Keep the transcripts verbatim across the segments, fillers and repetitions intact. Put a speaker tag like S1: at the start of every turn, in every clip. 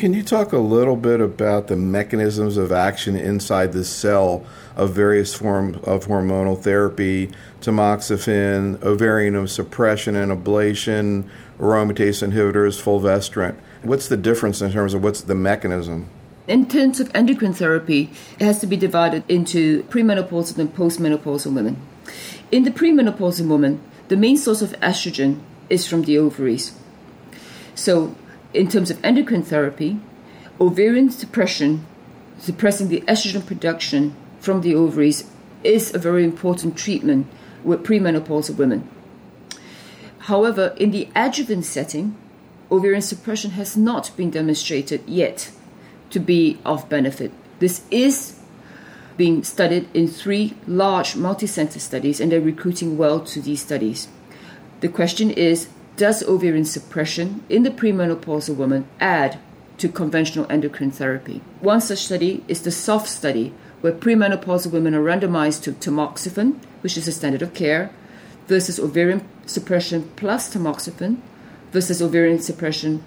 S1: Can you talk a little bit about the mechanisms of action inside the cell of various forms of hormonal therapy, tamoxifen, ovarian suppression and ablation, aromatase inhibitors, fulvestrant? What's the difference in terms of what's the mechanism?
S2: In terms of endocrine therapy, it has to be divided into premenopausal and postmenopausal women. In the premenopausal woman, the main source of estrogen is from the ovaries. So, in terms of endocrine therapy, ovarian suppression, suppressing the estrogen production from the ovaries, is a very important treatment with premenopausal women. However, in the adjuvant setting, ovarian suppression has not been demonstrated yet to be of benefit. This is being studied in three large multi-center studies, and they're recruiting well to these studies. The question is, does ovarian suppression in the premenopausal woman add to conventional endocrine therapy? One such study is the SOFT study, where premenopausal women are randomized to tamoxifen, which is the standard of care, versus ovarian suppression plus tamoxifen, versus ovarian suppression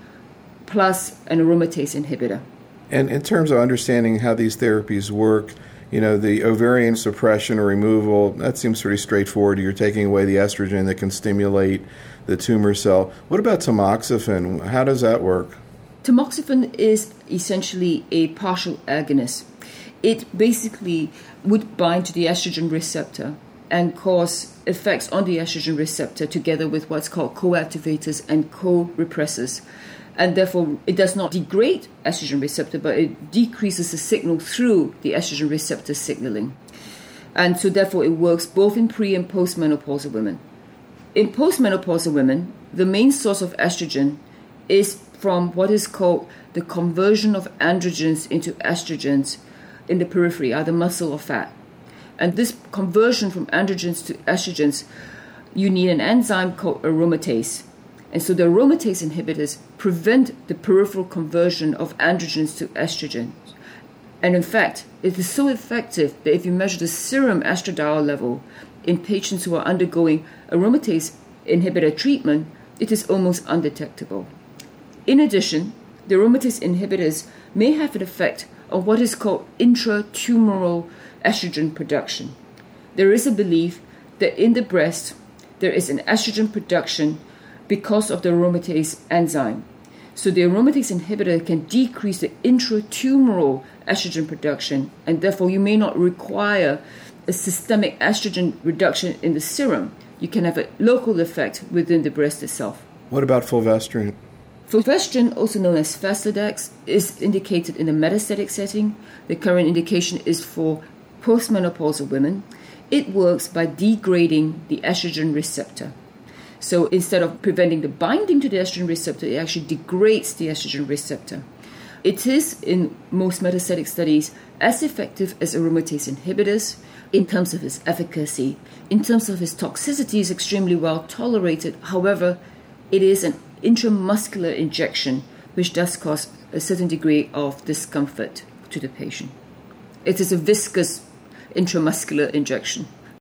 S2: plus an aromatase inhibitor.
S1: And in terms of understanding how these therapies work, you know, the ovarian suppression or removal, that seems pretty straightforward. You're taking away the estrogen that can stimulate the tumor cell. What about tamoxifen? How does that work?
S2: Tamoxifen is essentially a partial agonist. It basically would bind to the estrogen receptor and cause effects on the estrogen receptor together with what's called co-activators and co-repressors. And therefore, it does not degrade estrogen receptor, but it decreases the signal through the estrogen receptor signaling. And so therefore, it works both in pre- and postmenopausal women. In postmenopausal women, the main source of estrogen is from what is called the conversion of androgens into estrogens in the periphery, either muscle or fat. And this conversion from androgens to estrogens, you need an enzyme called aromatase. And so the aromatase inhibitors prevent the peripheral conversion of androgens to estrogen. And in fact, it is so effective that if you measure the serum estradiol level in patients who are undergoing aromatase inhibitor treatment, it is almost undetectable. In addition, the aromatase inhibitors may have an effect on what is called intratumoral estrogen production. There is a belief that in the breast, there is an estrogen production because of the aromatase enzyme. So the aromatase inhibitor can decrease the intratumoral estrogen production, and therefore you may not require a systemic estrogen reduction in the serum. You can have a local effect within the breast itself.
S1: What about fulvestrant?
S2: Fulvestrant, also known as Faslodex, is indicated in the metastatic setting. The current indication is for postmenopausal women. It works by degrading the estrogen receptor. So instead of preventing the binding to the estrogen receptor, it actually degrades the estrogen receptor. It is, in most metastatic studies, as effective as aromatase inhibitors in terms of its efficacy. In terms of its toxicity, it's extremely well tolerated. However, it is an intramuscular injection, which does cause a certain degree of discomfort to the patient. It is a viscous intramuscular injection.